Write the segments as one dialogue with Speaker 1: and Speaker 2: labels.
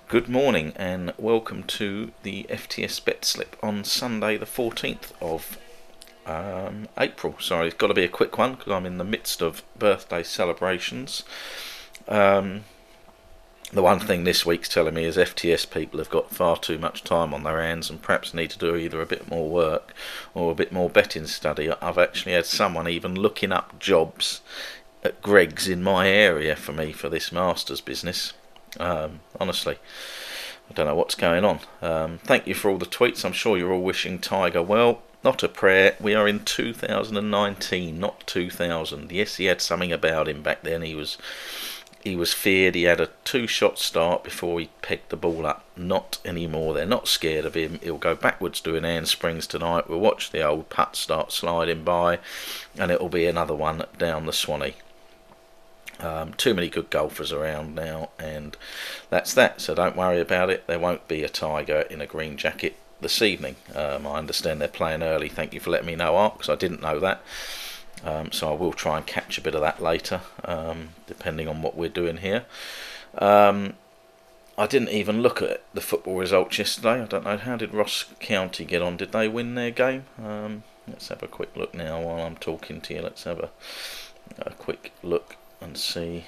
Speaker 1: Good morning and welcome to the FTS Bet Slip on Sunday the 14th of April. Sorry, it's got to be a quick one because I'm in the midst of birthday celebrations. The one thing this week's telling me is FTS people have got far too much time on their hands and perhaps need to do either a bit more work or a bit more betting study. I've actually had someone even looking up jobs at Greggs in my area for me for this Masters business. Honestly, I don't know what's going on. Thank you for all the tweets. I'm sure you're all wishing Tiger well. Not a prayer. We are in 2019, not 2000. Yes, he had something about him back then. He was feared. He had a two-shot start before he pegged the ball up. Not anymore. They're not scared of him. He'll go backwards doing handsprings tonight. We'll watch the old putt start sliding by, and it'll be another one down the Swanee. Too many good golfers around now, and that's that. So don't worry about it. There won't be a Tiger in a green jacket this evening. I understand they're playing early. Thank you for letting me know, Art, because I didn't know that. So I will try and catch a bit of that later, depending on what we're doing here. I didn't even look at the football results yesterday. I don't know, how did Ross County get on? Did they win their game? Let's have a quick look now while I'm talking to you. Let's have a quick look and see.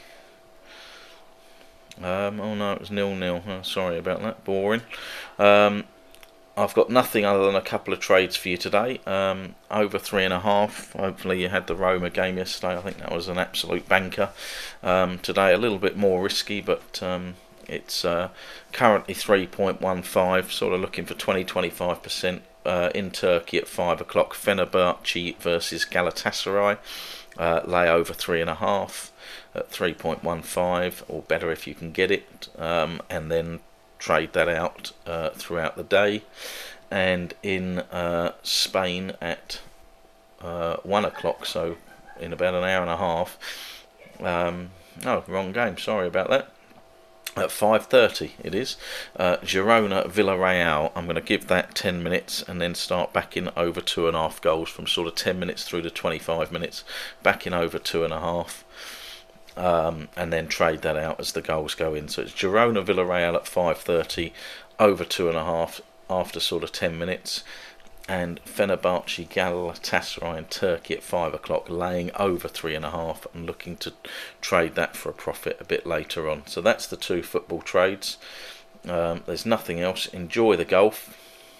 Speaker 1: Oh no, it was 0-0. Sorry about that, boring. I've got nothing other than a couple of trades for you today. Over 3.5. Hopefully you had the Roma game yesterday. I think that was an absolute banker. Today a little bit more risky, but it's currently 3.15. Sort of looking for 20-25% in Turkey at 5 o'clock. Fenerbahce versus Galatasaray. Lay over 3.5 at 3.15, or better if you can get it, and then trade that out throughout the day. And in Spain at 1 o'clock, so in about an hour and a half. Oh, wrong game, sorry about that. At 5:30 it is. Girona Villarreal. I'm going to give that 10 minutes and then start backing over 2.5 goals from sort of 10 minutes through to 25 minutes, backing over 2.5, and then trade that out as the goals go in. So it's Girona Villarreal at 5:30, over 2.5 after sort of 10 minutes, and Fenerbahce Galatasaray in Turkey at 5 o'clock, laying over 3.5 and looking to trade that for a profit a bit later on. So that's the two football trades. There's nothing else. Enjoy the golf.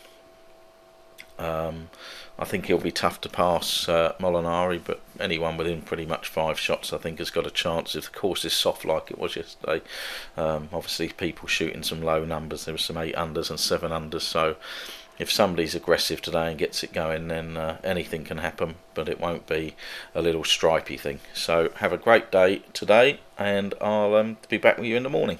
Speaker 1: I think he'll be tough to pass Molinari, but anyone within pretty much 5 shots I think has got a chance if the course is soft like it was yesterday. Obviously people shooting some low numbers. There were some 8 unders and 7 unders, so if somebody's aggressive today and gets it going, then anything can happen, but it won't be a little stripy thing. So have a great day today, and I'll be back with you in the morning.